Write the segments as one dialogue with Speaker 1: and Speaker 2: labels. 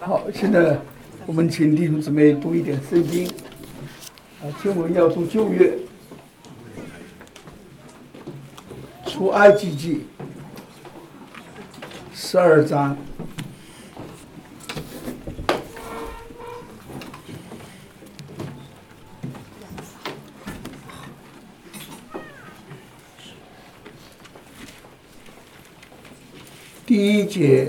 Speaker 1: 好，现在我们请弟兄姊妹读一点圣经。经文要读旧约出埃及记12章。第1节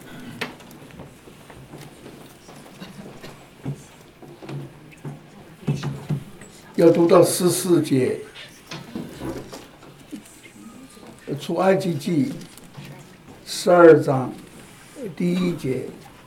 Speaker 1: 要读到14节，出埃及记12章第1节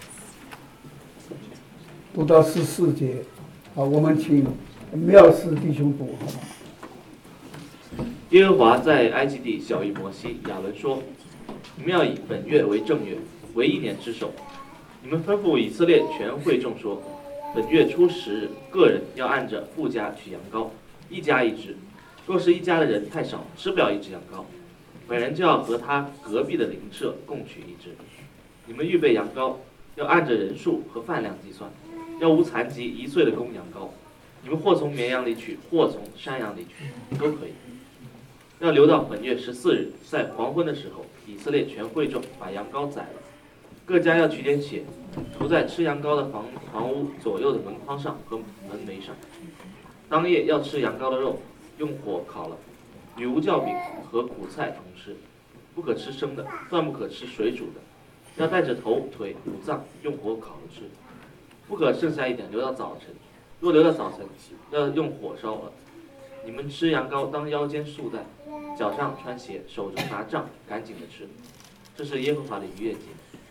Speaker 1: 读到14节。好，我们请妙士弟兄读，好吗？
Speaker 2: 耶和华在埃及地晓谕摩西、亚伦说：你们要以本月为正月，为1年之首。你们吩咐以色列全会众说：本月初10日，个人要按着父家取羊羔，1家1只。若是一家的人太少，吃不了1只羊羔，本人就要和他隔壁的邻舍共取1只。你们预备羊羔，要按着人数和饭量计算，要无残疾1岁的公羊羔。你们或从绵羊里取，或从山羊里取，都可以。要留到本月14日，在黄昏的时候，以色列全会众把羊羔宰了，各家要取点血，涂在吃羊羔的房屋左右的门框上和门楣上。当夜要吃羊羔的肉，用火烤了，与无酵饼和苦菜同吃，不可吃生的，断不可吃水煮的，要带着头、腿、五脏用火烤了吃，不可剩下一点留到早晨。若留到早晨，要用火烧了。你们吃羊羔当腰间束带，脚上穿鞋，手中拿杖，赶紧的吃。这是耶和华的逾越节。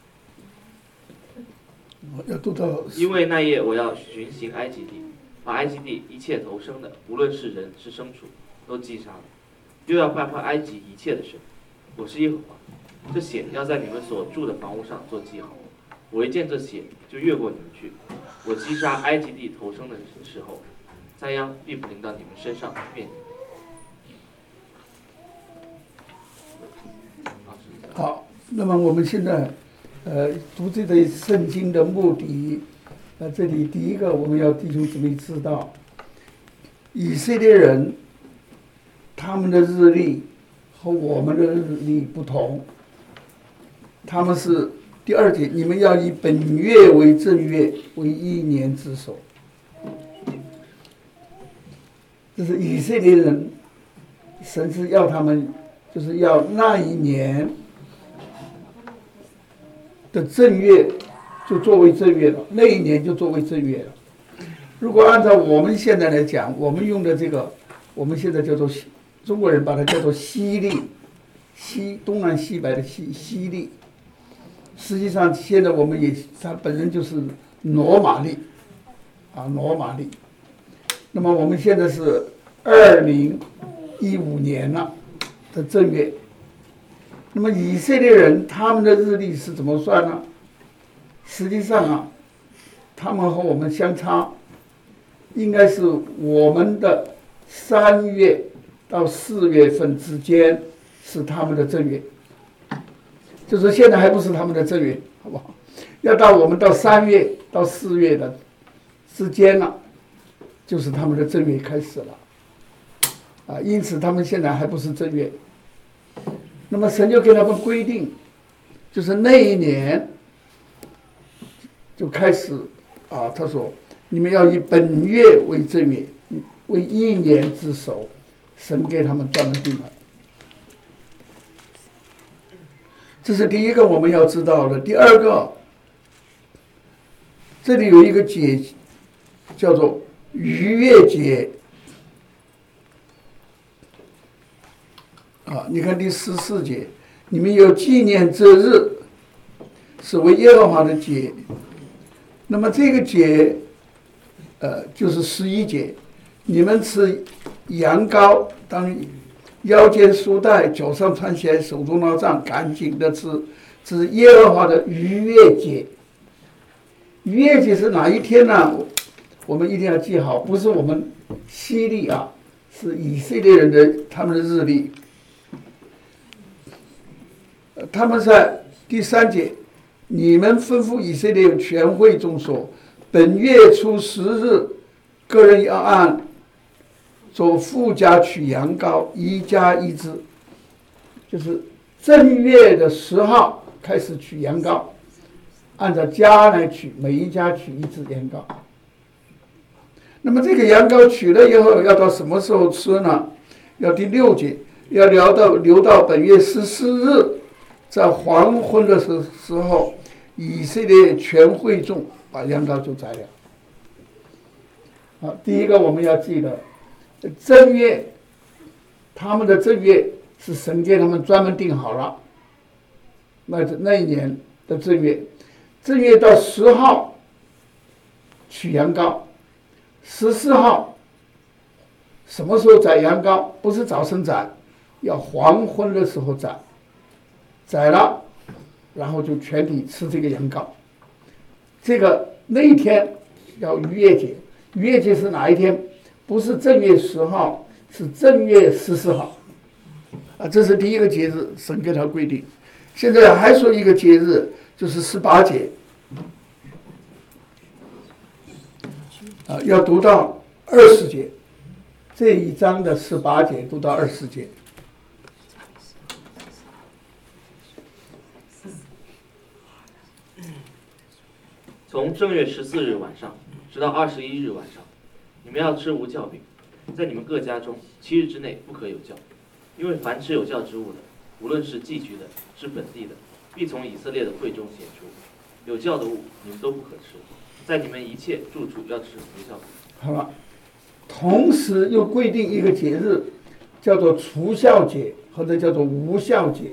Speaker 2: 因为那夜我要巡行埃及地，把埃及地一切投生的，无论是人是牲畜，都击杀了，又要败坏埃及一切的神。我是耶和华。这血要在你们所住的房屋上做记号。我一见这血，就越过你们去。我击杀埃及地投生的时候，灾殃必不临到你们身上灭你们。
Speaker 1: 好，那么我们现在读这个圣经的目的，这里第一个我们要弟兄姊妹知道，以色列人他们的日历和我们的日历不同。他们是第2节，你们要以本月为正月，为1年之首。这是以色列人，神是要他们，就是要那一年的正月就作为正月了，那一年就作为正月了。如果按照我们现在来讲，我们用的这个，我们现在叫做中国人把它叫做西历，东南西北的西历。实际上现在我们它本身就是罗马历，罗马历。那么我们现在是2015年了的正月。那么以色列人他们的日历是怎么算呢？实际上他们和我们相差，应该是我们的3月到4月份之间是他们的正月，就是现在还不是他们的正月，好不好？要到我们到3月到4月的之间了，就是他们的正月开始了，因此他们现在还不是正月。那么神就给他们规定，就是那一年就开始他说你们要以本月为正月，为1年之首，神给他们专门定了。这是第一个我们要知道的。第二个，这里有一个节叫做逾越节。你看第14节，你们有纪念这日，是为耶和华的节。那么这个节就是11节，你们吃羊羔当腰间束带，脚上穿鞋，手中拿杖，赶紧的吃，这是耶和华的逾越节。逾越节是哪一天呢？我们一定要记好，不是我们西历是以色列人的他们的日历。他们在第3节， 你们吩咐以色列全会众说，本月初10日，个人要按做富家取羊羔，1家1只，就是正月的10号开始取羊羔，按照家来取，每一家取1只羊羔。那么这个羊羔取了以后，要到什么时候吃呢？要第6节，要留到本月14日，在黄昏的时候，以色列全会众把羊羔就宰了。好，第一个我们要记得，正月，他们的正月是神给他们专门定好了。那一年的正月到10号取羊羔，14号什么时候宰羊羔？不是早晨宰，要黄昏的时候宰，宰了，然后就全体吃这个羊羔。那一天叫逾越节，逾越节是哪一天？不是正月10号，是正月14号。这是第一个节日，神给他规定。现在还说一个节日，就是18节，要读到20节，这一章的18节读到20节。
Speaker 2: 从正月14日晚上直到21日晚上，你们要吃无酵饼，在你们各家中7日之内不可有酵，因为凡吃有酵之物的，无论是寄居的，是本地的，必从以色列的会中显出。有酵的物你们都不可吃，在你们一切住处要吃无酵饼。
Speaker 1: 好了，同时又规定一个节日，叫做除酵节，或者叫做无酵节。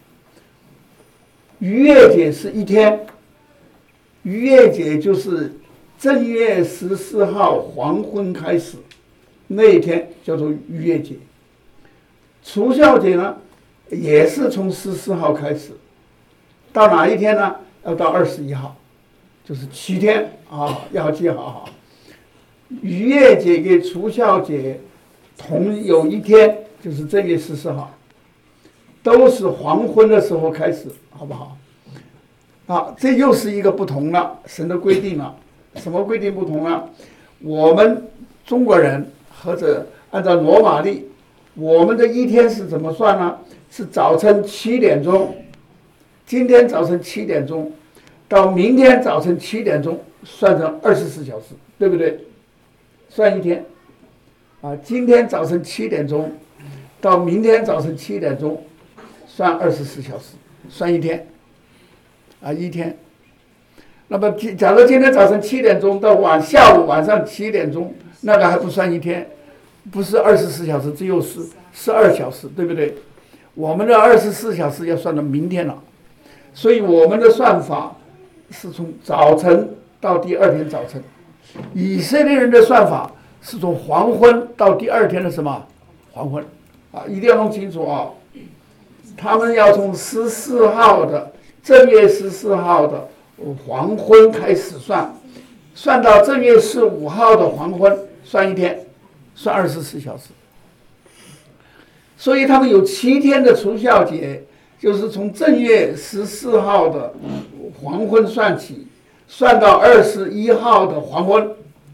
Speaker 1: 逾越节是1天，逾越节就是正月14号黄昏开始，那一天叫做逾越节。除酵节呢，也是从14号开始，到哪一天呢？要到21号，就是7天啊，要记好。逾越节跟除酵节同有一天，就是正月14号，都是黄昏的时候开始，好不好？这又是一个不同了，神的规定了。什么规定不同了？我们中国人或者按照罗马历，我们的一天是怎么算呢？是早晨7点钟，今天早晨7点钟到明天早晨7点钟，算成24小时，对不对？算一天今天早晨7点钟到明天早晨7点钟，算24小时，算一天一天。那么假如今天早晨7点钟到下午晚上7点钟，那个还不算一天，不是24小时，只有12小时，对不对？我们的24小时要算到明天了，所以我们的算法是从早晨到第二天早晨。以色列人的算法是从黄昏到第二天的什么黄昏一定要弄清楚他们要从14号的正月14号的黄昏开始算到正月15号的黄昏，算一天，算24小时。所以他们有7天的除酵节，就是从正月14号的黄昏算起，算到21号的黄昏。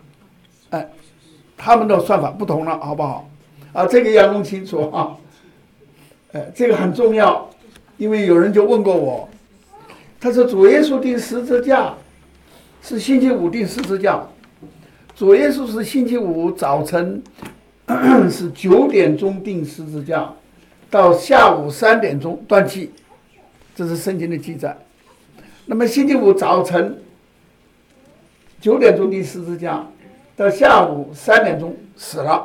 Speaker 1: 他们的算法不同了，好不好？这个要弄清楚这个很重要，因为有人就问过我，他说主耶稣钉十字架是星期五钉十字架，主耶稣是星期五早晨是9点钟钉十字架，到下午3点钟断气，这是圣经的记载。那么星期五早晨9点钟钉十字架，到下午3点钟死了。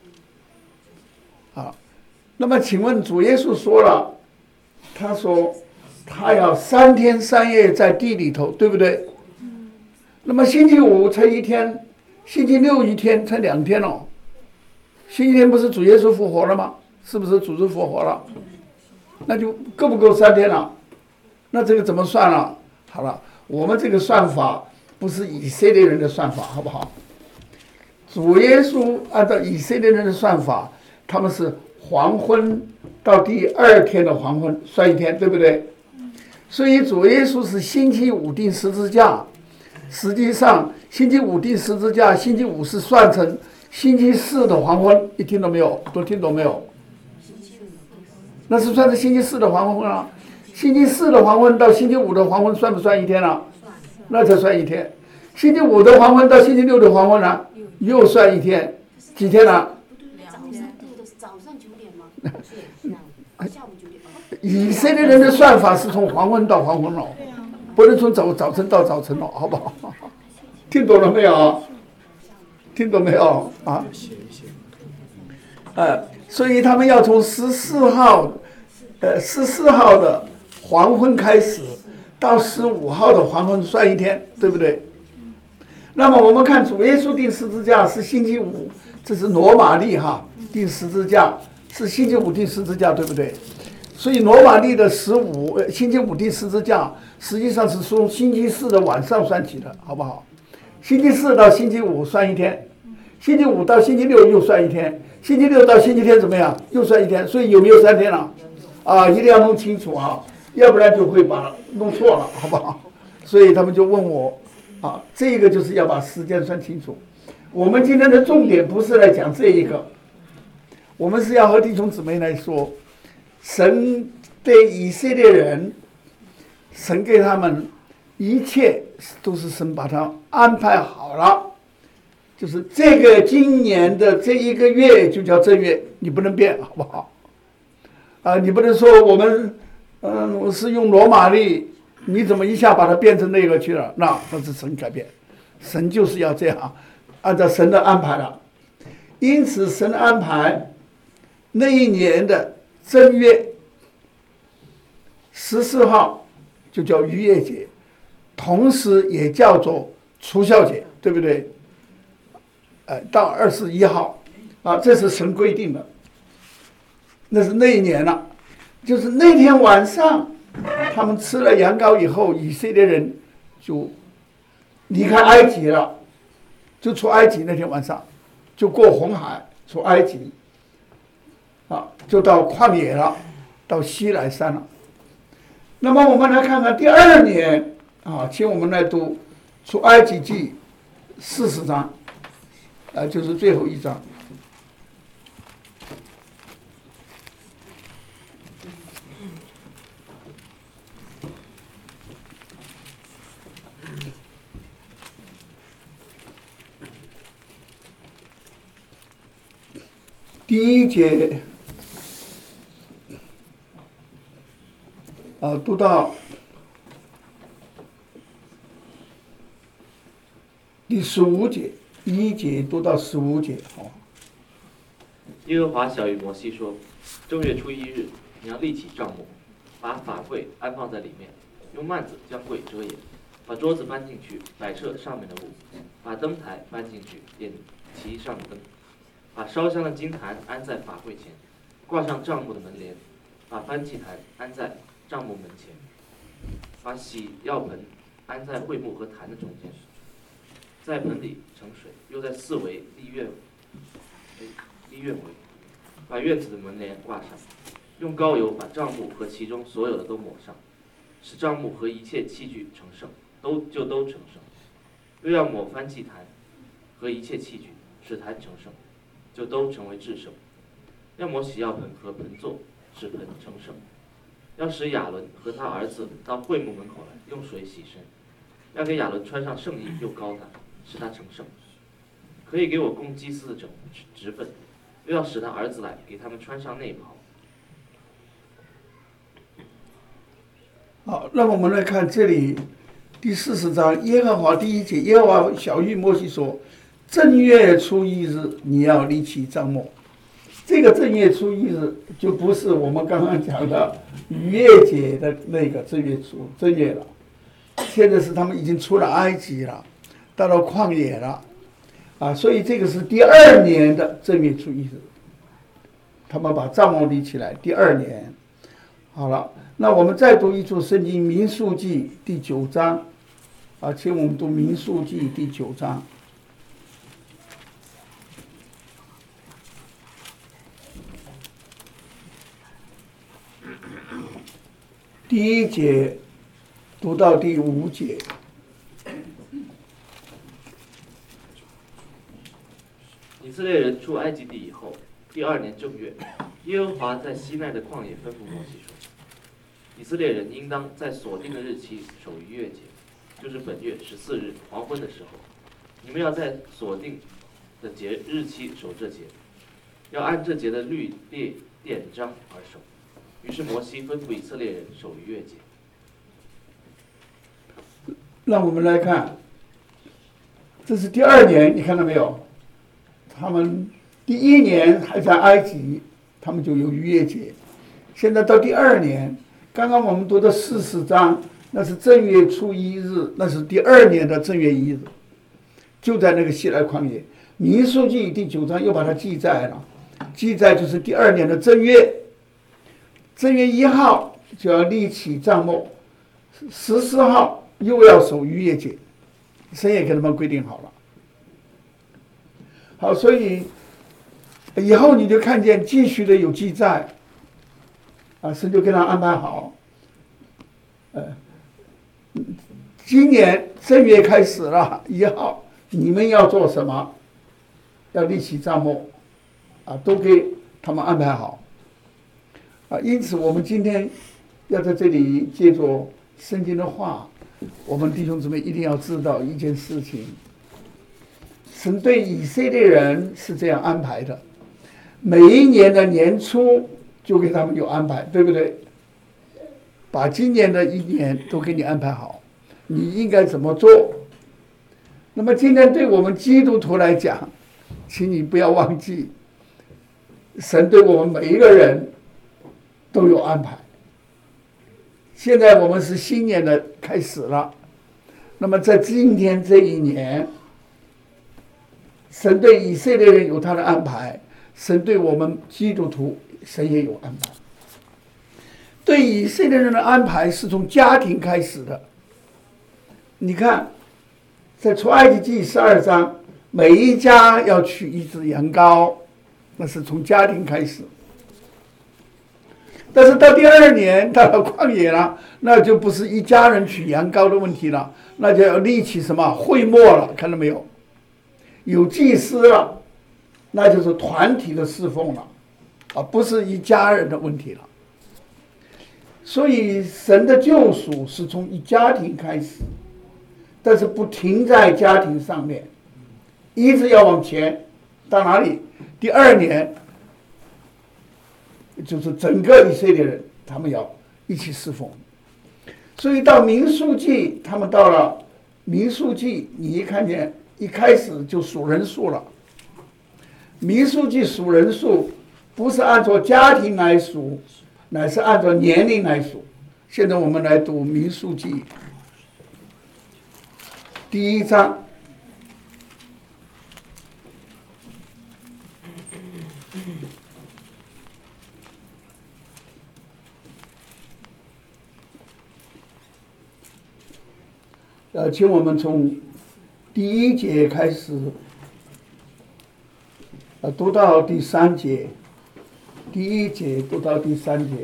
Speaker 1: 那么请问主耶稣说了，他说他要3天3夜在地里头，对不对？那么星期五才1天，星期六1天，才2天哦。星期天不是主耶稣复活了吗？是不是主耶稣复活了？那就够不够3天了？那这个怎么算了？好了，我们这个算法不是以色列人的算法，好不好？主耶稣按照以色列人的算法，他们是黄昏到第2天的黄昏算1天，对不对？ 所以主耶稣是星期五钉十字架，实际上星期五钉十字架，星期五是算成星期四的黄昏，你听懂没有？都听懂没有？那是算是星期四的黄昏啊。星期四的黄昏到星期五的黄昏算不算一天啊？那才算一天。星期五的黄昏到星期六的黄昏呢，又算一天，几天呢？
Speaker 3: 早上9点吗？下午9点。
Speaker 1: 以色列人的算法是从黄昏到黄昏了，不能从早晨到早晨了，好不好？听懂了没有？听懂没有啊？所以他们要从14号的黄昏开始，到15号的黄昏算一天，对不对？那么我们看主耶稣钉十字架是星期五，这是罗马历钉十字架是星期五钉十字架，对不对？所以罗马历的星期五钉十字架，实际上是从星期四的晚上算起的，好不好？星期四到星期五算一天，星期五到星期六又算一天，星期六到星期天怎么样？又算一天，所以有没有3天了？一定要弄清楚啊，要不然就会把弄错了，好不好？所以他们就问我，这个就是要把时间算清楚。我们今天的重点不是来讲这一个，我们是要和弟兄姊妹来说，神对以色列人，神给他们一切都是神把它安排好了，就是这个今年的这一个月就叫正月，你不能变，好不好？你不能说我们是用罗马历，你怎么一下把它变成那个去了？那是神改变，神就是要这样，按照神的安排了。因此神的安排那一年的正月14号就叫逾越节，同时也叫做除酵节，对不对？到21号这是神规定的，那是那一年了。就是那天晚上他们吃了羊羔以后，以色列人就离开埃及了，就出埃及那天晚上就过红海出埃及就到旷野了，到西乃山了。那么我们来看看第2年请我们来读出埃及记40章就是最后一章。第1节读到第15节，1节读到15节。
Speaker 2: 耶和华晓谕摩西说：正月初1日，你要立起帐幕，把法柜安放在里面，用幔子将柜遮掩，把桌子搬进去，摆设上面的物，把灯台搬进去，点其上灯，把烧香的金坛安在法柜前，挂上帐幕的门帘，把燔祭坛安在帐幕门前，把洗药盆安在会幕和坛的中间，在盆里盛水，又在四围立院围，把院子的门帘挂上，用膏油把帐幕和其中所有的都抹上，使帐幕和一切器具成圣，都成圣。又要抹燔祭坛和一切器具，使坛成圣，就都成为至圣。要抹洗药盆和盆座，使盆成圣。要使亚伦和他儿子到会幕门口来，用水洗身。要给亚伦穿上圣衣，又膏他，使他成圣。可以给我供祭司的职分，又要使他儿子来，给他们穿上内袍。
Speaker 1: 好，那么我们来看这里第40章，耶和华第1节，耶和华晓谕摩西说：正月初1日，你要立起帐幕。这个正月初1日就不是我们刚刚讲的逾越节的那个正月了，现在是他们已经出了埃及了，到了旷野了所以这个是第2年的正月初1日，他们把帐幕立起来。第2年，好了，那我们再读一处圣经，民数记第9章请我们读民数记第9章。第1节， 读到第5节。
Speaker 2: 以色列人出埃及地以后，第2年正月，耶和华在西奈的旷野吩咐摩西说：以色列人应当在所定的日期守逾越节，就是本月14日黄昏的时候，你们要在所定的节日期守这节，要按这节的律例典章而守。于是摩西吩咐以色列人守逾越节。
Speaker 1: 让我们来看，这是第2年，你看到没有？他们第1年还在埃及，他们就有逾越节。现在到第2年，刚刚我们读的40章，那是正月初1日，那是第2年的正月1日，就在那个西奈旷野。民数记第9章又把它记载了，记载就是第2年的正月1号就要立起帐幕，14号又要守逾越节，神也给他们规定好了。好，所以以后你就看见继续的有记载，神就给他安排好。今年正月开始了1号，你们要做什么？要立起帐幕，都给他们安排好。因此我们今天要在这里借着圣经的话，我们弟兄姊妹一定要知道一件事情。神对以色列人是这样安排的，每一年的年初就给他们有安排，对不对？把今年的1年都给你安排好，你应该怎么做？那么今天对我们基督徒来讲，请你不要忘记，神对我们每一个人都有安排。现在我们是新年的开始了，那么在今天这一年，神对以色列人有他的安排，神对我们基督徒，神也有安排。对以色列人的安排是从家庭开始的。你看，在出埃及记12章，每一家要取一只羊羔，那是从家庭开始。但是到第2年到了旷野了，那就不是一家人取羊羔的问题了，那就要立起什么会幕了，看到没有？有祭司了，那就是团体的侍奉了，不是一家人的问题了。所以神的救赎是从一家庭开始，但是不停在家庭上面，一直要往前，到哪里？第2年，就是整个以色列人，他们要一起侍奉。所以到民数记，他们到了民数记，你一看见一开始就数人数了。民数记数人数不是按照家庭来数，乃是按照年龄来数。现在我们来读民数记第1章。请我们从第1节开始，读到第3节。第1节读到第3节。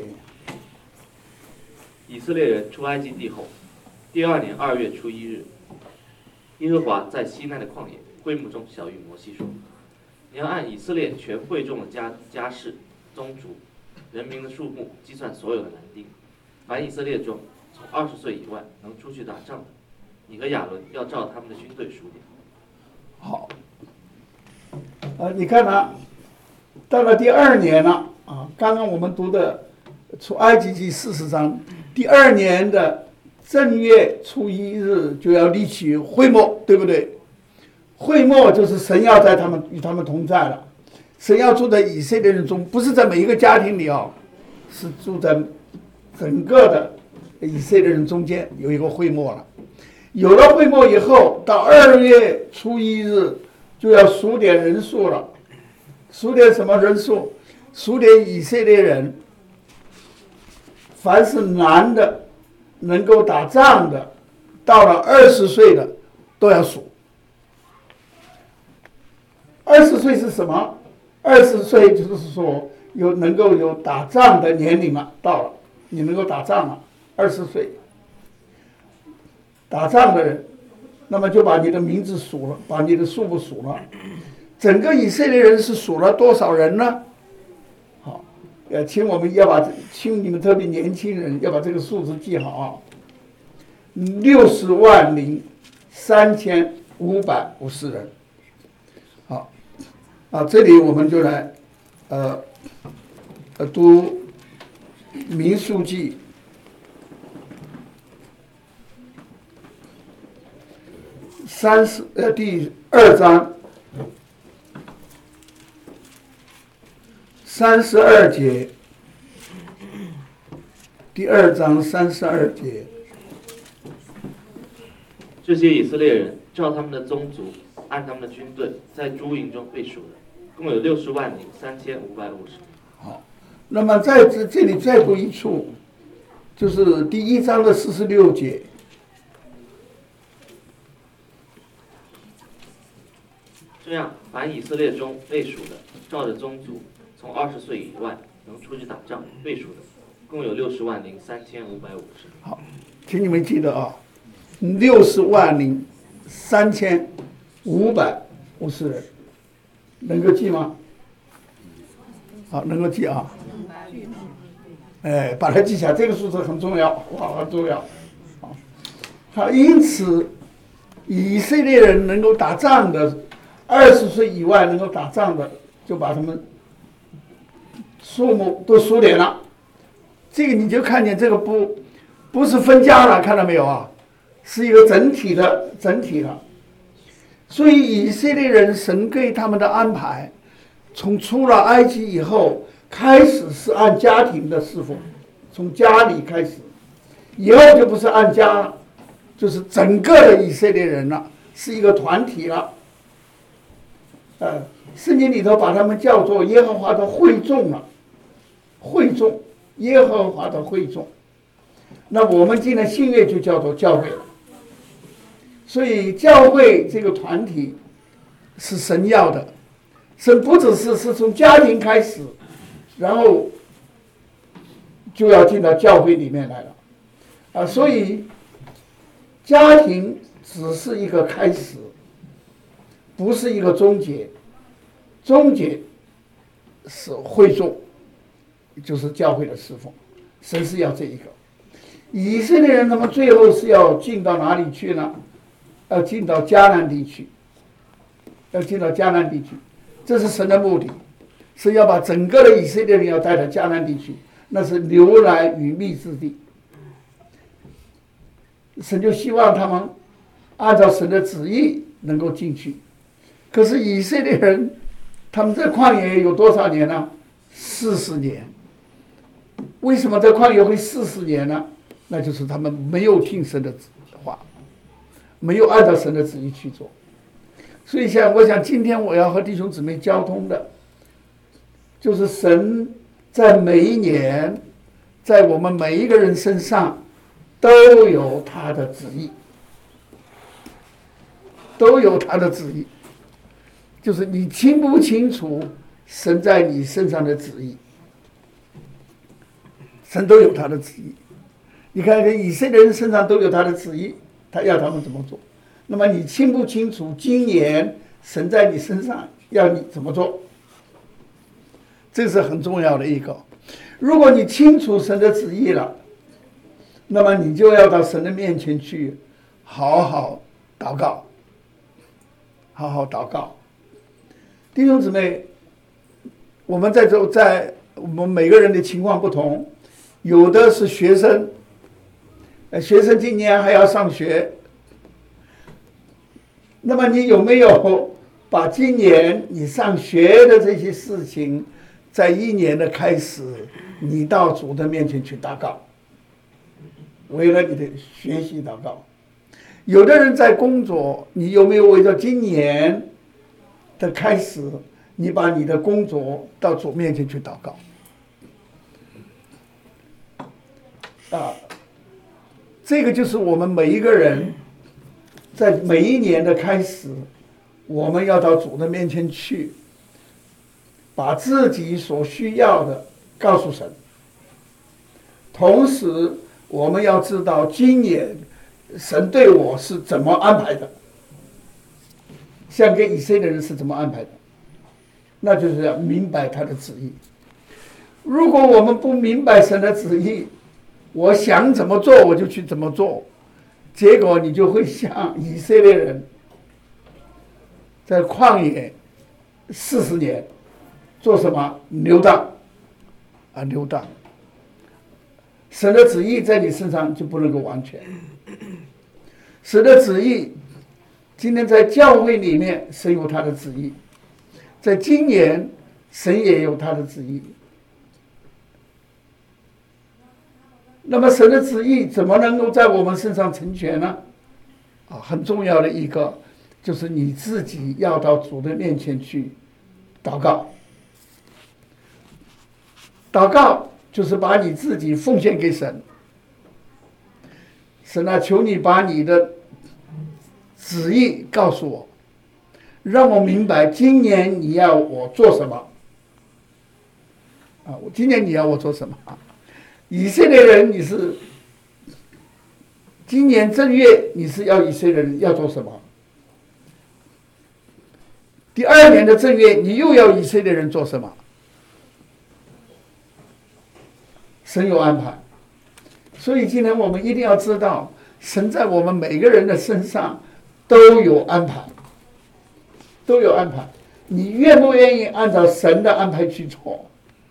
Speaker 2: 以色列人出埃及地后，第2年2月初1日，耶和华在西奈的旷野会幕中晓谕摩西说：你要按以色列全会众的家室、宗族、人民的数目计算所有的男丁，凡以色列中从20岁以外能出去打仗的，你和亚伦要照他们的军队数点。
Speaker 1: 好，你看啊，到了第2年了啊，刚刚我们读的出埃及记40章，第2年的正月初1日就要立起会幕，对不对？会幕就是神要在与他们同在了，神要住在以色列人中，不是在每一个家庭里啊，是住在整个的以色列人中间有一个会幕了。有了会幕以后，到2月初1日就要数点人数了。数点什么人数？数点以色列人，凡是男的能够打仗的，到了20岁的都要数。20岁是什么？20岁就是说能够有打仗的年龄了，到了你能够打仗了，20岁。 打仗的人，那么就把你的名字数了，把你的数目数了。整个以色列人是数了多少人呢？好，请你们特别年轻人要把这个数字记好啊，603550人。好，这里我们就来读民数记第2章32节，第2章32节。
Speaker 2: 这些以色列人照他们的宗族，按他们的军队，在诸营中被数的，共有603550。
Speaker 1: 好，那么在这里再读一处，就是第1章的46节。
Speaker 2: 这样，凡以色列中被数的，照着宗族，从20岁以外能出去打仗被数的，共有603550。
Speaker 1: 好，请你们记得啊，603550人，能够记吗？好，能够记啊。把它记下来，这个数字很重要，哇，很重要。好，因此，以色列人能够打仗的，20岁以外能够打仗的，就把他们数目都数点了。这个你就看见这个不是分家了，看到没有啊？是一个整体的。所以以色列人神给他们的安排，从出了埃及以后，开始是按家庭的侍奉，从家里开始，以后就不是按家了，就是整个的以色列人了，是一个团体了。圣经里头把他们叫做耶和华的会众了，耶和华的会众。那我们今天新约就叫做教会了。所以教会这个团体是神要的，神不只是从家庭开始，然后就要进到教会里面来了，所以家庭只是一个开始，不是一个终结，终结是会众，就是教会的侍奉，神是要这一个。以色列人他们最后是要进到哪里去呢？要进到迦南地区，这是神的目的，是要把整个的以色列人要带到迦南地区，那是流奶与蜜之地。神就希望他们按照神的旨意能够进去。可是以色列人他们在旷野有多少年呢？40年。为什么在旷野会40年呢？那就是他们没有听神的话，没有按照神的旨意去做。所以我想今天我要和弟兄姊妹交通的，就是神在每一年，在我们每一个人身上都有他的旨意，就是你清不清楚神在你身上的旨意，神都有他的旨意。你看以色列人身上都有他的旨意，他要他们怎么做。那么你清不清楚今年神在你身上要你怎么做？这是很重要的一个。如果你清楚神的旨意了，那么你就要到神的面前去好好祷告，弟兄姊妹，我们我们每个人的情况不同，有的是学生，学生今年还要上学，那么你有没有把今年你上学的这些事情，在一年的开始，你到主的面前去祷告，为了你的学习祷告？有的人在工作，你有没有为了今年的开始，你把你的工作到主面前去祷告？这个就是我们每一个人在每一年的开始，我们要到主的面前去，把自己所需要的告诉神。同时我们要知道今年神对我是怎么安排的，像给以色列人是怎么安排的，那就是要明白他的旨意。如果我们不明白神的旨意，我想怎么做我就去怎么做，结果你就会像以色列人在旷野40年做什么？流荡啊，流荡。神的旨意在你身上就不能够完全。神的旨意，今天在教会里面，神有他的旨意；在今年，神也有他的旨意。那么，神的旨意怎么能够在我们身上成全呢？很重要的一个，就是你自己要到主的面前去祷告。祷告就是把你自己奉献给神。神啊，求你把你的旨意告诉我，让我明白今年你要我做什么。今年你要我做什么？以色列人，你是今年正月你是要以色列人要做什么？第2年的正月你又要以色列人做什么？神有安排，所以今天我们一定要知道，神在我们每个人的身上都有安排，都有安排。你愿不愿意按照神的安排去做？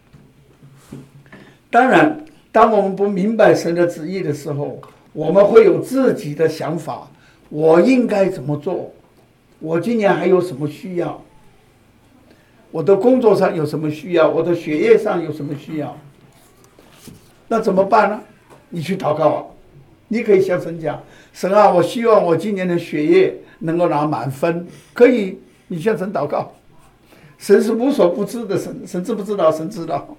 Speaker 1: 当然，当我们不明白神的旨意的时候，我们会有自己的想法，我应该怎么做？我今年还有什么需要？我的工作上有什么需要？我的学业上有什么需要？那怎么办呢？你去祷告啊！你可以向神讲：神啊，我希望我今年的学业能够拿满分。可以，你向神祷告。神是无所不知的神，神知不知道？神知道。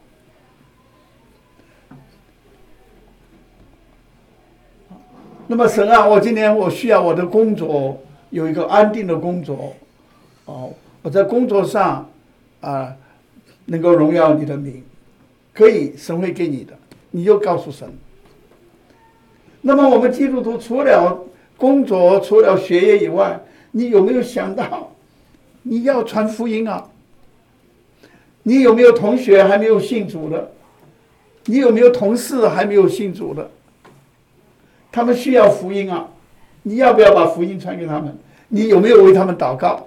Speaker 1: 那么神啊，我今年我需要我的工作有一个安定的工作，我在工作上能够荣耀你的名，可以，神会给你的。你就告诉神。那么我们基督徒除了工作、除了学业以外，你有没有想到你要传福音啊？你有没有同学还没有信主的？你有没有同事还没有信主的？他们需要福音啊！你要不要把福音传给他们？你有没有为他们祷告？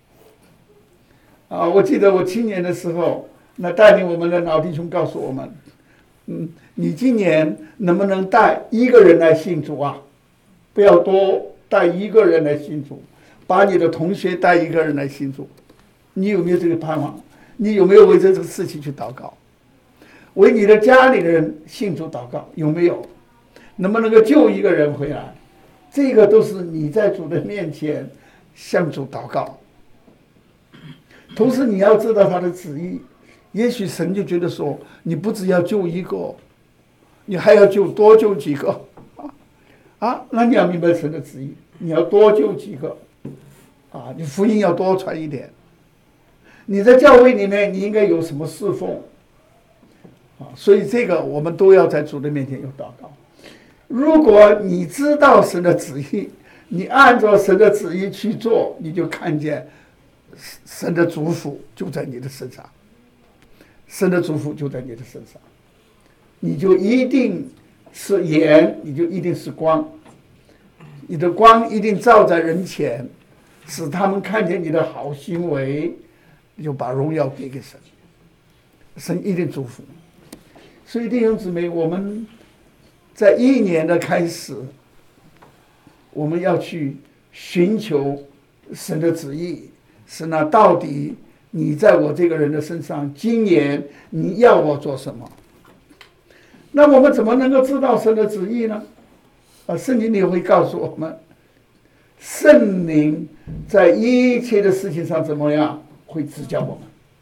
Speaker 1: 我记得我青年的时候，那带领我们的老弟兄告诉我们，你今年能不能带1个人来信主啊？不要多，带1个人来信主，把你的同学带1个人来信主。你有没有这个盼望？你有没有为这个事情去祷告？为你的家里人信主祷告，有没有？能不能够救1个人回来？这个都是你在主的面前向主祷告。同时你要知道他的旨意，也许神就觉得说，你不只要救1个，你还要多救几个那你要明白神的旨意，你要多救几个你福音要多传一点。你在教会里面你应该有什么侍奉所以这个我们都要在主的面前有祷告。如果你知道神的旨意，你按照神的旨意去做，你就看见神的祝福就在你的身上，神的祝福就在你的身上，你就一定是盐，你就一定是光，你的光一定照在人前，使他们看见你的好行为，你就把荣耀给神，神一定祝福。所以弟兄姊妹，我们在1年的开始，我们要去寻求神的旨意。神啊，到底你在我这个人的身上，今年你要我做什么？那我们怎么能够知道神的旨意呢？圣经里会告诉我们，圣灵在一切的事情上怎么样会指教我们。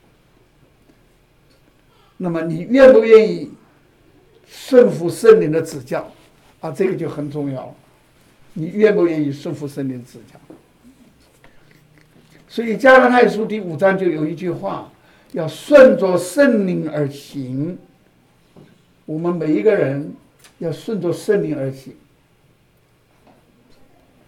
Speaker 1: 那么你愿不愿意顺服圣灵的指教这个就很重要了。你愿不愿意顺服圣灵的指教？所以加拉太书第5章就有一句话，要顺着圣灵而行。我们每一个人要顺着圣灵而行。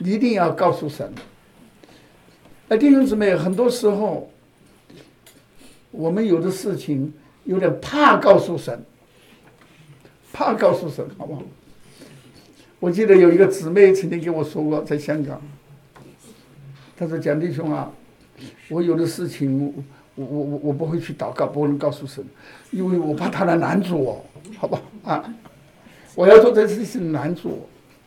Speaker 1: 你一定要告诉神。弟兄姊妹，很多时候我们有的事情有点怕告诉神，怕告诉神，好不好？我记得有一个姊妹曾经跟我说过，在香港，她说：“蒋弟兄啊，我有的事情我不会去祷告，不能告诉神，因为我怕他来拦住我，好不好啊？我要做这事情拦住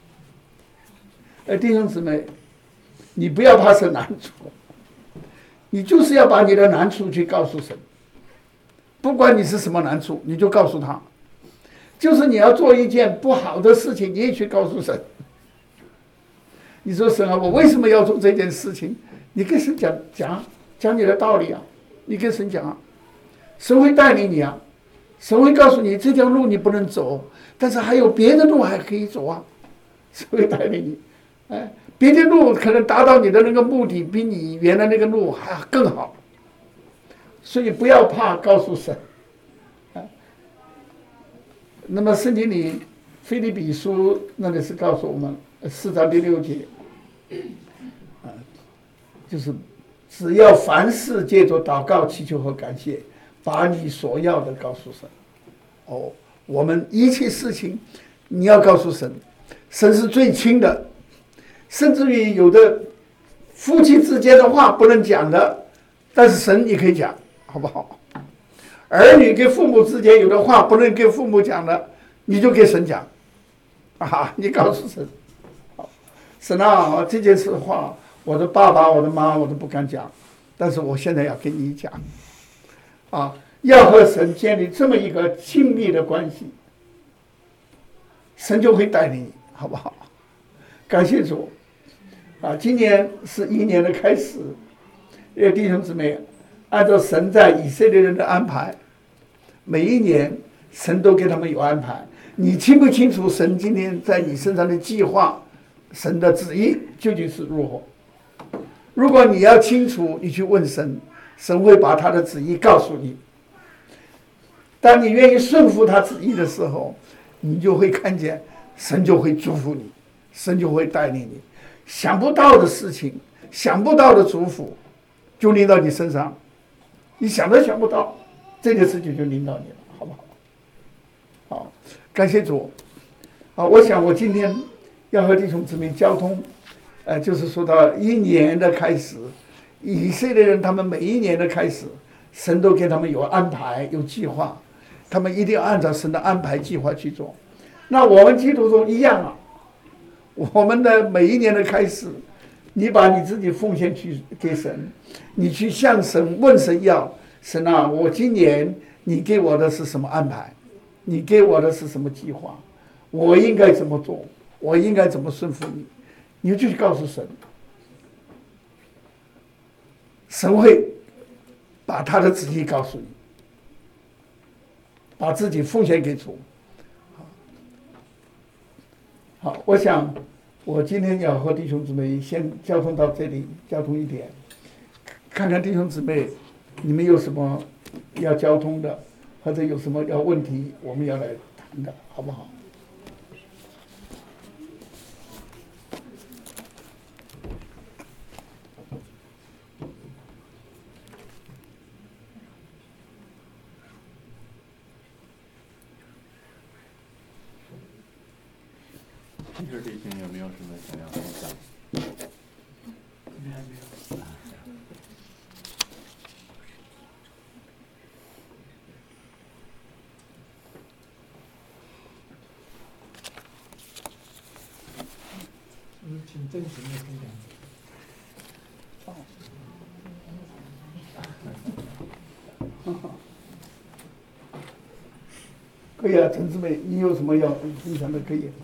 Speaker 1: 我。”弟兄姊妹，你不要怕神难处，你就是要把你的难处去告诉神，不管你是什么难处，你就告诉他。就是你要做一件不好的事情，你也去告诉神。你说神啊，我为什么要做这件事情？你跟神讲你的道理啊，你跟神讲啊，神会带领你啊，神会告诉你这条路你不能走，但是还有别的路还可以走啊，神会带领你。别的路可能达到你的那个目的，比你原来那个路还更好，所以不要怕告诉神。那么圣经里腓立比书那里是告诉我们4章第6节，就是只要凡事借着祷告、祈求和感谢，把你所要的告诉神。我们一切事情你要告诉神，神是最亲的。甚至于有的夫妻之间的话不能讲的，但是神你可以讲，好不好？儿女跟父母之间有的话不能跟父母讲的，你就给神讲，你告诉神，神啊，这件事的话，我的爸爸、我的妈我都不敢讲，但是我现在要跟你讲，要和神建立这么一个亲密的关系，神就会带领你，好不好？感谢主。今年是一年的开始，弟兄姊妹，按照神在以色列人的安排，每一年神都给他们有安排。你清不清楚神今天在你身上的计划，神的旨意究竟是如何？如果你要清楚，你去问神，神会把他的旨意告诉你。当你愿意顺服他旨意的时候，你就会看见神就会祝福你，神就会带领你。想不到的事情，想不到的祝福就临到你身上，你想都想不到，这件事情就临到你了，好不好？好，感谢主。我想我今天要和弟兄姊妹交通，就是说到一年的开始，以色列人他们每一年的开始，神都给他们有安排、有计划，他们一定要按照神的安排计划去做。那我们基督徒一样啊。我们的每一年的开始，你把你自己奉献去给神，你去向神问神要，神啊，我今年你给我的是什么安排？你给我的是什么计划？我应该怎么做？我应该怎么顺服你？你就去告诉神，神会把他的旨意告诉你，把自己奉献给主。好，我想我今天要和弟兄姊妹先交通到这里，交通一点，看看弟兄姊妹你们有什么要交通的，或者有什么要问题我们要来谈的，好不好？
Speaker 4: 这弟兄有没有什么想要分享？
Speaker 5: 请真实的分享。
Speaker 1: 可以啊，陈姊妹，你有什么要分享的可以。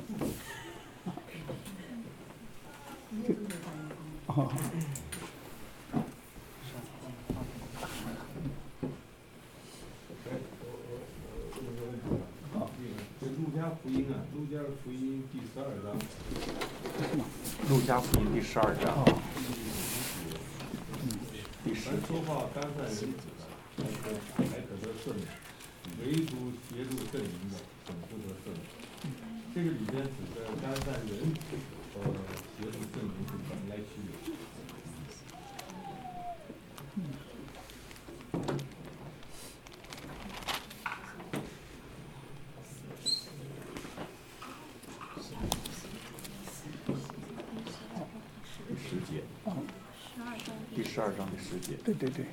Speaker 6: 路加福音第12章。
Speaker 4: 路加福音第12章。第10节。
Speaker 6: 说话干犯人子的，还可得赦免；唯独协助圣灵的，总不得赦免。这个里边指的干犯人子， 协助圣灵是本来区别。第10节，第12章第10节。
Speaker 1: 对对对。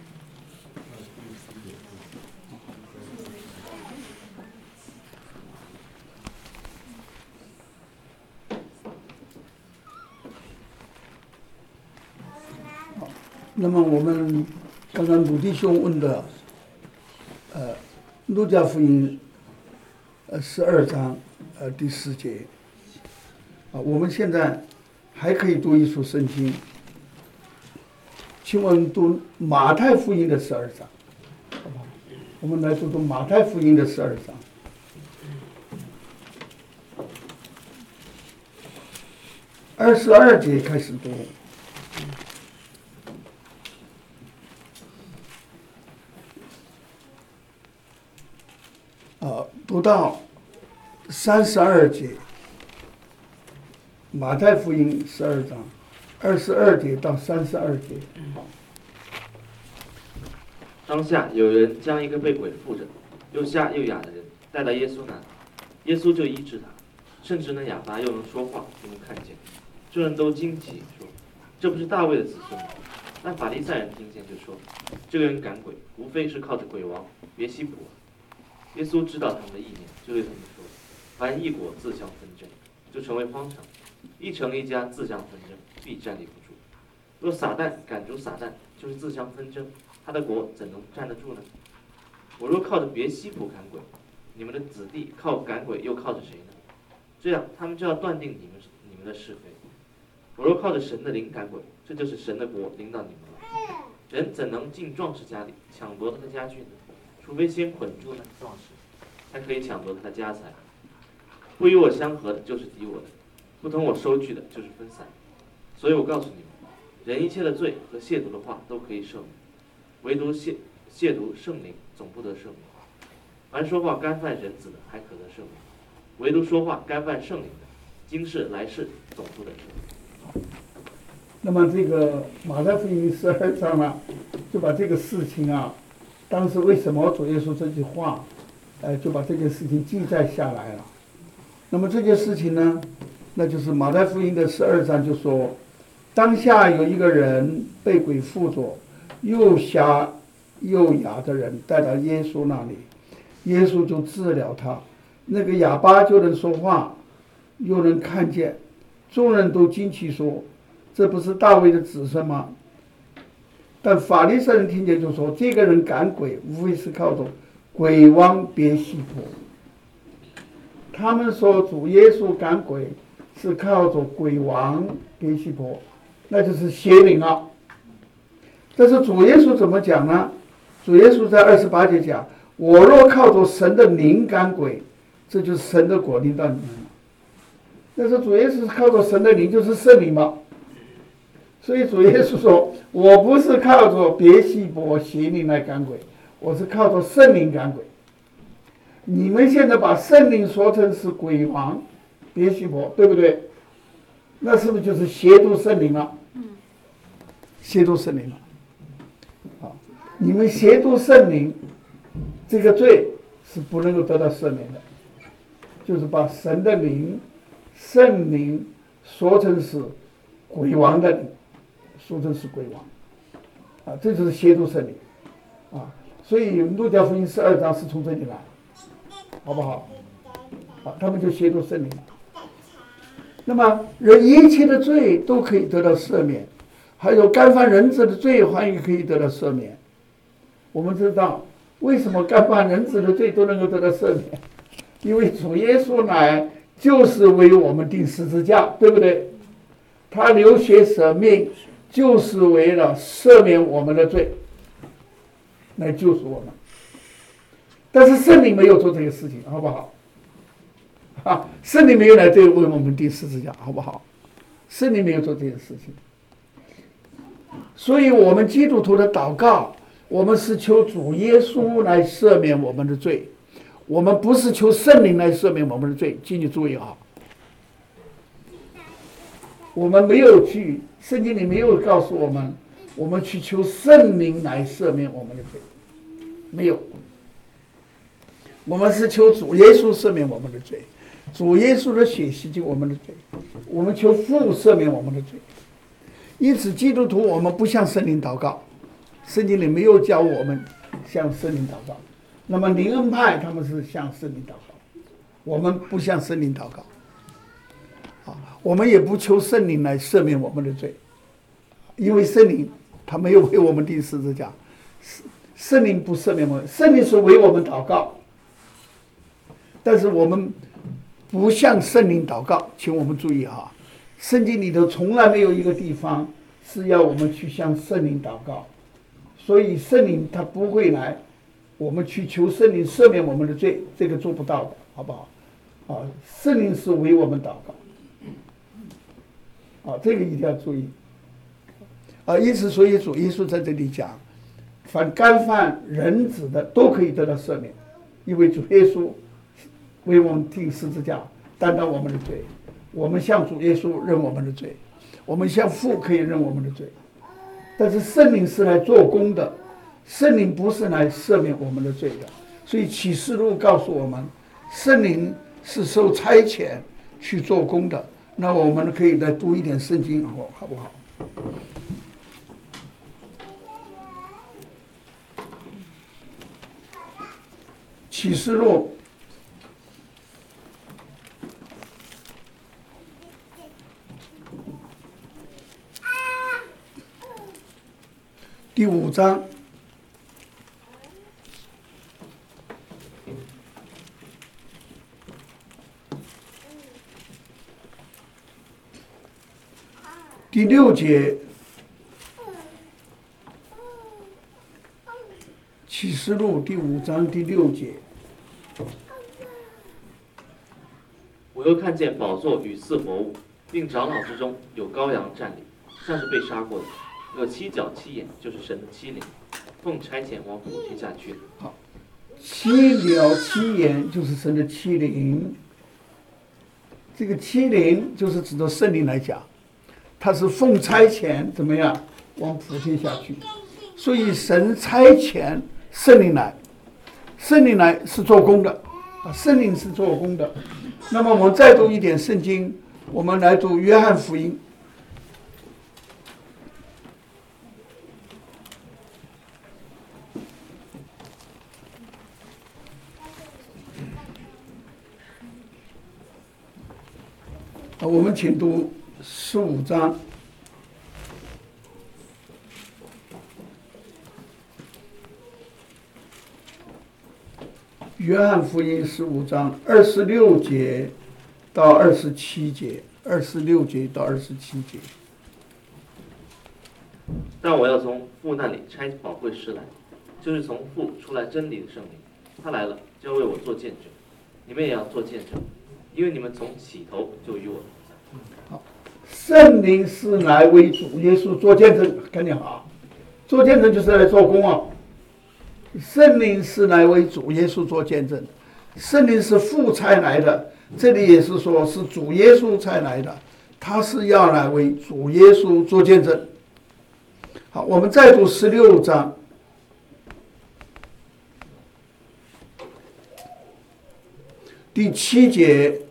Speaker 1: 那么我们刚刚鲁弟兄问的，路加福音12章第10节，我们现在还可以读一处圣经，请我们读马太福音的12章，好不好？我们来读马太福音的12章。22节开始读。读到32节，马太福音12章22节到32节。
Speaker 2: 当下有人将一个被鬼附着、又瞎又哑的人带到耶稣那里，耶稣就医治他，甚至那哑巴又能说话，又能看见。众人都惊奇说：“这不是大卫的子孙吗？”但法利赛人听见就说：“这个人赶鬼，无非是靠着鬼王别西卜。”耶稣知道他们的意念，就对他们说：“凡一国自相纷争，就成为荒场；一城一家自相纷争，必站立不住。若撒旦赶逐撒旦，就是自相纷争，他的国怎能站得住呢？我若靠着别西卜赶鬼，你们的子弟靠赶鬼又靠着谁呢？这样，他们就要断定你们的是非。我若靠着神的灵赶鬼，这就是神的国临到你们了。人怎能进壮士家里抢夺他的家具呢？除非先捆住那壮士，才可以抢夺他的家财。不与我相合的，就是敌我的；不同我收据的，就是分散。所以我告诉你们，人一切的罪和亵渎的话都可以赦免，唯独亵渎圣灵总不得赦免。凡说话干犯人子的，还可得赦免；唯独说话干犯圣灵的，今世来世总不得赦免。
Speaker 1: 那么这个马太福音12章呢，就把这个事情啊，当时为什么主耶稣这句话，就把这件事情记载下来了。那么这件事情呢，那就是马太福音的12章就说，当下有一个人被鬼附着，又瞎又哑的人带到耶稣那里，耶稣就治疗他，那个哑巴就能说话，又能看见，众人都惊奇说：“这不是大卫的子孙吗？”但法利赛人听见就说：“这个人赶鬼，无非是靠着鬼王别西卜。”他们说主耶稣赶鬼是靠着鬼王别西卜，那就是邪灵了。但是主耶稣怎么讲呢？主耶稣在28节讲：“我若靠着神的灵赶鬼，这就是神的国临到你们了。”但是主耶稣靠着神的灵，就是圣灵嘛。所以主耶稣说：“我不是靠着别西卜邪灵来赶鬼，我是靠着圣灵赶鬼。”你们现在把圣灵说成是鬼王别西卜，对不对？那是不是就是亵渎圣灵了？亵渎圣灵了。好，你们亵渎圣灵，这个罪是不能够得到赦免的，就是把神的灵、圣灵说成是鬼王的灵，说成是鬼王，这就是亵渎圣灵，所以路加福音12章是从这里来，好不好？他们就亵渎圣灵。那么人一切的罪都可以得到赦免，还有干犯人子的罪还可以得到赦免。我们知道为什么干犯人子的罪都能够得到赦免，因为主耶稣来就是为我们钉十字架，对不对？他流血舍命就是为了赦免我们的罪，来救赎我们。但是圣灵没有做这个事情，好不好？圣灵没有来为我们钉十字架，好不好？圣灵没有做这件事情。所以我们基督徒的祷告，我们是求主耶稣来赦免我们的罪，我们不是求圣灵来赦免我们的罪，请你注意好。 我们没有去，圣经里没有告诉我们，我们去求圣灵来赦免我们的罪，没有。我们是求主耶稣赦免我们的罪，主耶稣的血洗净我们的罪，我们求父赦免我们的罪。因此，基督徒我们不向圣灵祷告，圣经里没有教我们向圣灵祷告。那么灵恩派他们是向圣灵祷告，我们不向圣灵祷告。我们也不求圣灵来赦免我们的罪，因为圣灵他没有为我们钉十字架，圣灵不赦免我们，圣灵是为我们祷告，但是我们不向圣灵祷告，请我们注意哈，圣经里头从来没有一个地方是要我们去向圣灵祷告，所以圣灵他不会来，我们去求圣灵赦免我们的罪，这个做不到的，好不好？圣灵是为我们祷告。这个一定要注意。因此，所以主耶稣在这里讲，凡干犯人子的都可以得到赦免，因为主耶稣为我们钉十字架，担当我们的罪。我们向主耶稣认我们的罪，我们向父可以认我们的罪。但是圣灵是来做工的，圣灵不是来赦免我们的罪的。所以启示录告诉我们，圣灵是受差遣去做工的。那我们可以来读一点圣经，好不好？启示录第5章第6节，启示录第5章第6节。
Speaker 2: 我又看见宝座与4活物，并长老之中有羔羊站立，像是被杀过的，有7角7眼，就是神的7灵，奉差遣往普天下去。
Speaker 1: 好，7角7眼就是神的7灵，这个7灵就是指着圣灵来讲。他是奉差遣怎么样往普天下去，所以神差遣圣灵来，圣灵来是做工的，圣灵是做工的。那么我们再读一点圣经，我们来读约翰福音。我们请读15章，约翰福音15章26节到27节，26节到27节。
Speaker 2: 但我要从父那里差宝贵师来，就是从父出来真理的圣灵，他来了，就要为我做见证。你们也要做见证，因为你们从起头就与我同在。
Speaker 1: 好，圣灵是来为主耶稣做见证，看见好，做见证就是来做工啊。圣灵是来为主耶稣做见证，圣灵是父差来的，这里也是说是主耶稣差来的，他是要来为主耶稣做见证。好，我们再读16章。第7节，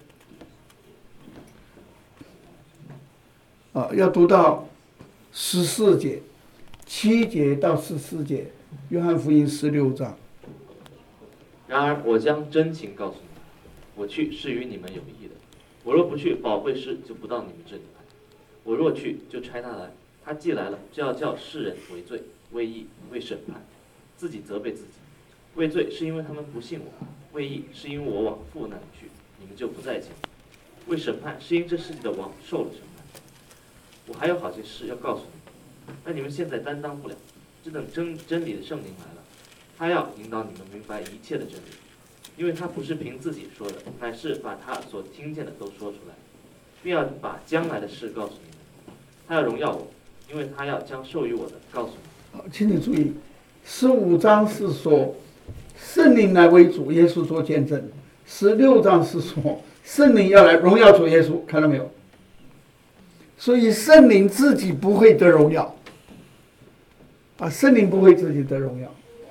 Speaker 1: 要读到14节，7节到14节，约翰福音16章。
Speaker 2: 然而我将真情告诉你们，我去是与你们有益的。我若不去，宝贵师就不到你们这里来；我若去，就差他来。他既来了，就要叫世人为罪、为义、为审判，自己责备自己。为罪是因为他们不信我，为义是因为我往父那里去，你们就不再见；为审判是因这世界的王受了审判。我还有好些事要告诉你们，但你们现在担当不了，只等真理的圣灵来了，他要引导你们明白一切的真理，因为他不是凭自己说的，乃是把他所听见的都说出来，并要把将来的事告诉你们。他要荣耀我，因为他要将授予我的告诉你们。
Speaker 1: 好，请你注意，15章是说圣灵来为主耶稣做见证，16章是说圣灵要来荣耀主耶稣，看到没有？ 所以圣灵自己不会得荣耀，圣灵不会自己得荣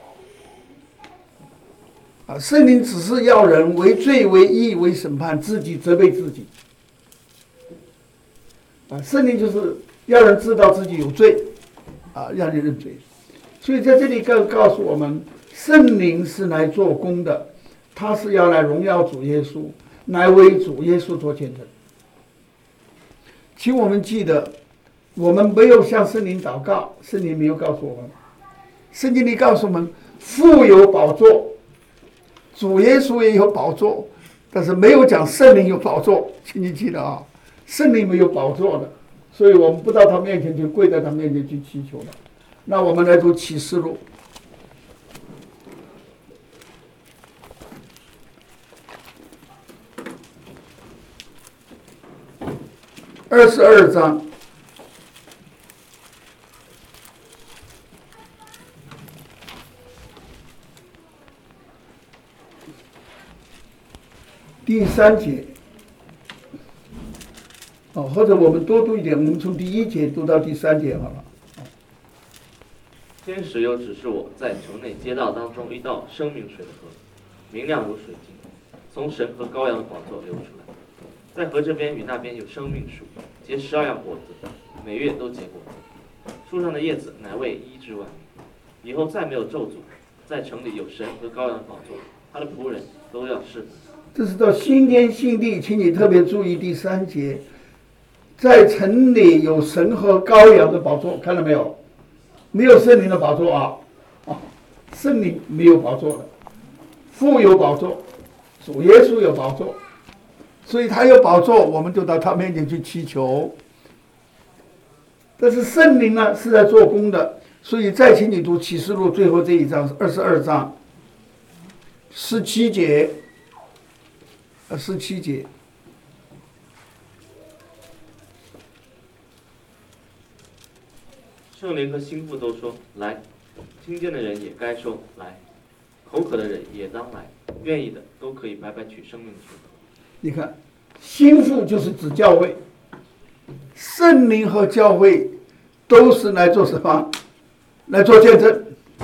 Speaker 1: 耀，圣灵只是要人为罪为义为审判，自己责备自己，圣灵就是要人知道自己有罪，让你认罪。所以在这里告诉我们，圣灵是来做工的，他是要来荣耀主耶稣，来为主耶稣做见证。请我们记得，我们没有向圣灵祷告，圣灵没有告诉我们。圣经里告诉我们，父有宝座，主耶稣也有宝座，但是没有讲圣灵有宝座，请你记得啊，圣灵没有宝座的，所以我们不到他面前去跪在他面前去祈求的。那我们来读启示录。22章第3节，或者我们多读一点，我们从第1节读到第3节好了。
Speaker 2: 天使又指示我在城内街道当中一道生命水的河，明亮如水晶，从神和羔羊的宝座流出来。在河这边与那边有生命树，结12样果子，每月都结果子。树上的叶子乃为医治万民。以后再没有咒诅，在城里有神和羔羊的宝座，他的仆人都要侍奉。
Speaker 1: 这是到新天新地，请你特别注意第3节，在城里有神和羔羊的宝座，看到没有？没有圣灵的宝座圣灵没有宝座的，父有宝座，主耶稣有宝座，所以他有宝座，我们就到他面前去祈求。但是圣灵呢是在做工的，所以再请你读启示录最后这一章22章17节，17节。
Speaker 2: 圣灵和心腹都说来，听见的人也该说来，口渴的人也当来，愿意的都可以白白取生命的水。
Speaker 1: 你看，心腹就是指教会，圣灵和教会都是来做什么？来做见证，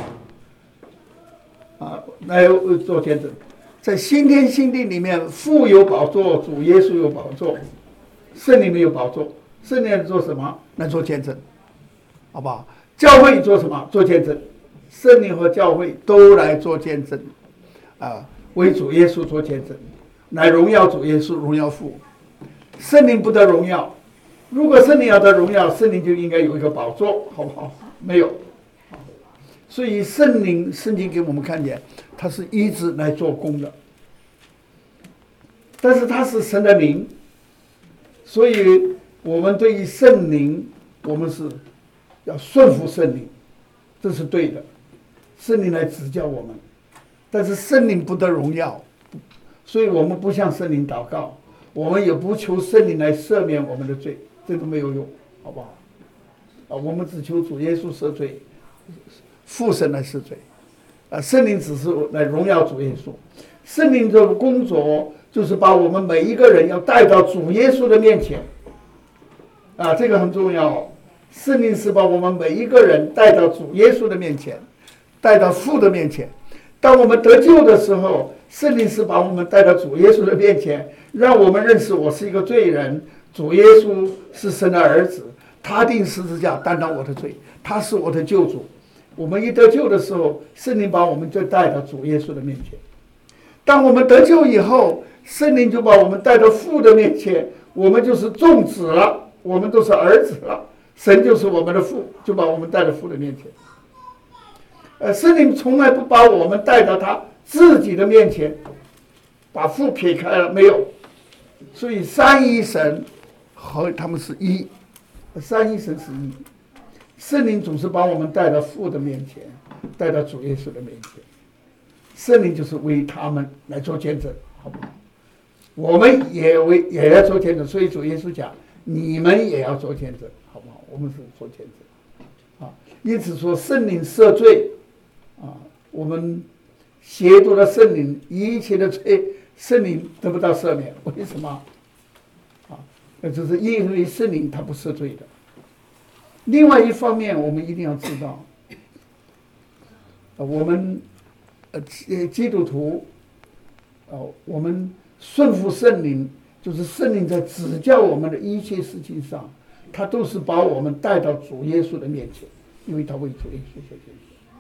Speaker 1: 来做见证。在新天新地里面，父有宝座，主耶稣有宝座，圣灵没有宝座。圣灵来做什么？来做见证，好不好？教会做什么？做见证。圣灵和教会都来做见证，为主耶稣做见证，来荣耀主耶稣，荣耀父。圣灵不得荣耀，如果圣灵要得荣耀，圣灵就应该有一个宝座，好不好？没有。所以圣灵，圣经给我们看见，他是一直来做工的，但是他是神的灵，所以我们对于圣灵，我们是要顺服圣灵，这是对的。圣灵来指教我们，但是圣灵不得荣耀，所以我们不向圣灵祷告，我们也不求圣灵来赦免我们的罪，这都没有用，好不好？我们只求主耶稣赦罪，父神来赦罪，圣灵只是来荣耀主耶稣。圣灵的工作就是把我们每一个人要带到主耶稣的面前，这个很重要。圣灵是把我们每一个人带到主耶稣的面前，带到父的面前。当我们得救的时候，圣灵是把我们带到主耶稣的面前，让我们认识我是一个罪人，主耶稣是神的儿子，他钉十字架担当我的罪，他是我的救主。我们一得救的时候，圣灵把我们就带到主耶稣的面前。当我们得救以后，圣灵就把我们带到父的面前，我们就是众子了，我们都是儿子了，神就是我们的父，就把我们带到父的面前。圣灵从来不把我们带到他自己的面前，把父撇开了，没有。所以三一神和他们是一，三一神是一。圣灵总是把我们带到父的面前，带到主耶稣的面前。圣灵就是为他们来做见证，好不好？我们也要做见证，所以主耶稣讲，你们也要做见证，好不好？我们是做见证，因此说圣灵赦罪，我们亵渎了圣灵，一切的罪，圣灵得不到赦免，为什么？ 就是因为圣灵他不赦罪的。另外一方面，我们一定要知道，我们基督徒，我们顺服圣灵，就是圣灵在指教我们的一切事情上，他都是把我们带到主耶稣的面前，因为他为主耶稣所献。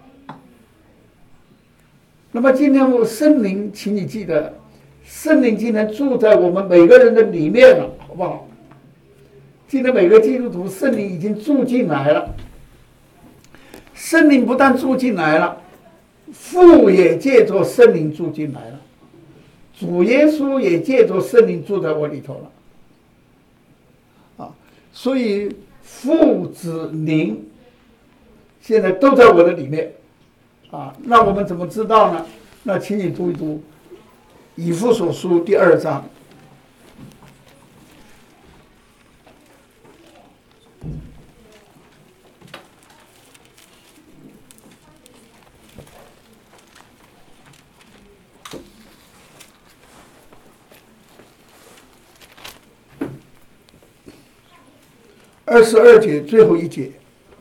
Speaker 1: 那么今天圣灵，请你记得，圣灵今天住在我们每个人的里面了，好不好？今天每个基督徒，圣灵已经住进来了。圣灵不但住进来了，父也借着圣灵住进来了，主耶稣也借着圣灵住在我里头了。所以父子灵现在都在我的里面。那我们怎么知道呢？那请你读一读以弗所书第2章。22节最后一节。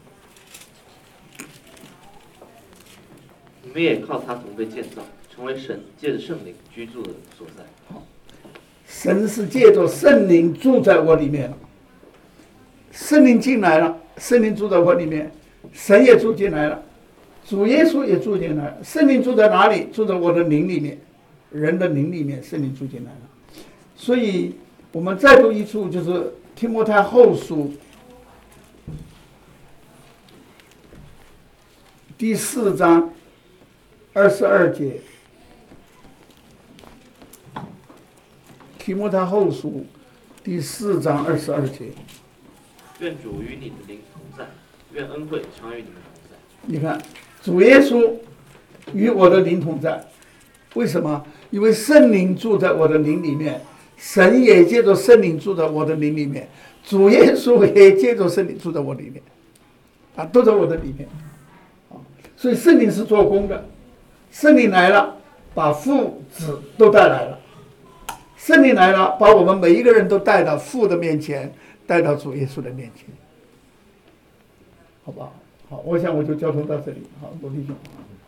Speaker 2: 你们也靠他同被建造，成为神借着圣灵居住的所在。
Speaker 1: 神是借着圣灵住在我里面了，圣灵进来了，圣灵住在我里面，神也住进来了，主耶稣也住进来了。圣灵住在哪里？住在我的灵里面，人的灵里面，圣灵住进来了。所以我们再读一处，就是提摩太后书第4章22节。提摩太后书第4章22节。
Speaker 2: 愿主与你的灵同在，愿恩惠常与你们同在。
Speaker 1: 你看，主耶稣与我的灵同在，为什么？因为圣灵住在我的灵里面，神也借着圣灵住在我的灵里面，主耶稣也借着圣灵住在我里面，都在我的里面。所以圣灵是做工的，圣灵来了，把父子都带来了。圣灵来了，把我们每一个人都带到父的面前，带到主耶稣的面前，好不好？好，我想我就交通到这里。好，罗弟兄。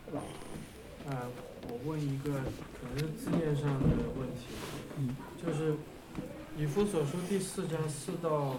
Speaker 5: 我问一个可能是字面上的问题，就是以弗所书第4章4到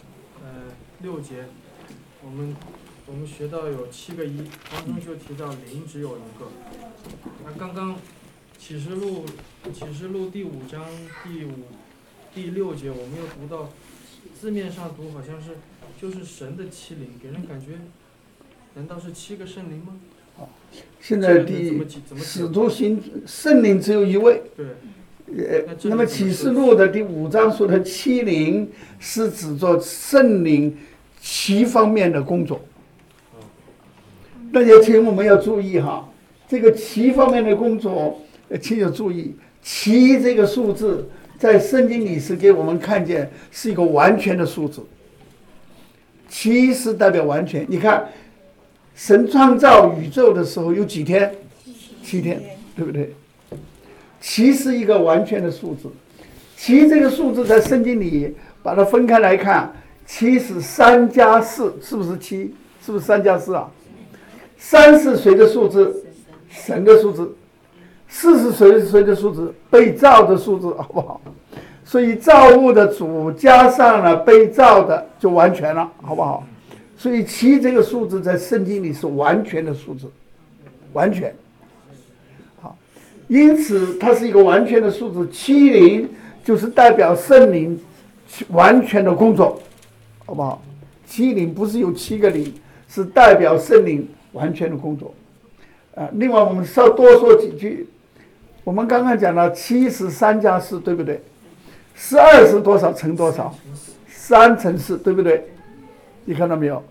Speaker 5: 6节，我们学到有7个一，当中就提到灵只有一个。那刚刚启示录第5章第6节，我们又读到，字面上读好像是就是神的7灵，给人感觉难道是7个圣灵吗？
Speaker 1: 现在使徒行圣灵只有一位。
Speaker 5: 对。
Speaker 1: 那么启示录的第5章说的7灵是指着圣灵7方面的工作。大家请我们要注意哈，这个7方面的工作，请要注意，7这个数字在圣经里是给我们看见是一个完全的数字。7是代表完全。你看，神创造宇宙的时候有几天？7天，对不对？7是一个完全的数字。7这个数字在圣经里把它分开来看，7是3加4，是不是7？是不是3加4啊？3是谁的数字？神的数字。4是谁的数字？被造的数字，好不好？所以造物的主加上了被造的，就完全了，好不好？所以7这个数字在圣经里是完全的数字，完全。好，因此它是一个完全的数字。7灵就是代表圣灵完全的工作，好不好？7灵不是有7个灵，是代表圣灵完全的工作。另外我们稍多说几句。我们刚刚讲了7是3加4，对不对？12是多少乘多少？3乘4，对不对？你看到没有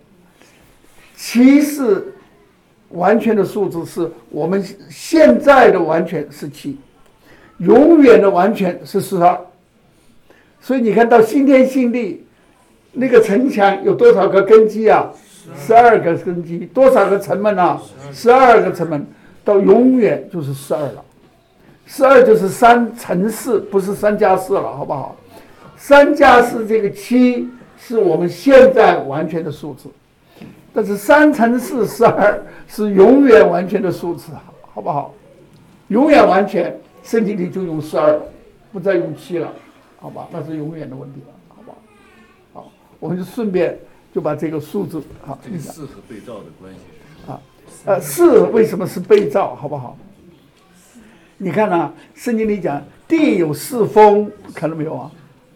Speaker 1: ？7是完全的数字，是我们现在的完全是7，永远的完全是12。所以你看到新天新地那个城墙有多少个根基啊？12个根基，多少个城门啊？12个城门，到永远就是12了。12就是3乘4，不是3加4了，好不好？ 3+4这个7是我们现在完全的数字，但是3乘4 12是永远完全的数字，好不好？永远完全，圣经里就用12了，不再用7了，好吧？那是永远的问题了，好不好？好，我们就顺便就把这个数字好。
Speaker 6: 这个4和被造的关系是什么？
Speaker 1: 啊，4为什么是被造，好不好？你看啊，圣经里讲地有4风，看到没有啊？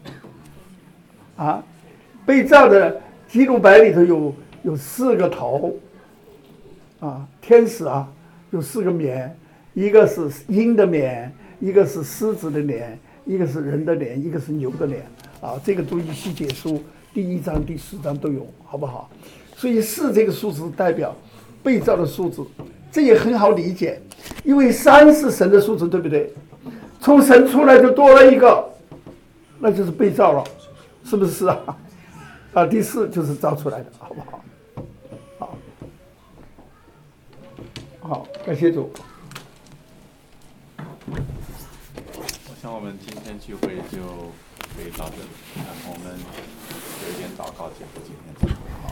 Speaker 1: 啊，被造的基督白里头有4个头，啊，天使啊有4个脸，一个是鹰的脸，一个是狮子的脸，一个是人的脸，一个是牛的脸，啊，这个注意细节书第1章、第4章都有，好不好？所以4这个数字代表被造的数字，这也很好理解，因为3是神的数字，对不对？从神出来就多了一个，那就是被造了，是不是啊？啊，第4就是造出来的，好不好？好，好，感谢主。
Speaker 4: 我想我们今天聚会就可以到这里，然后我们有一点祷告结束今天。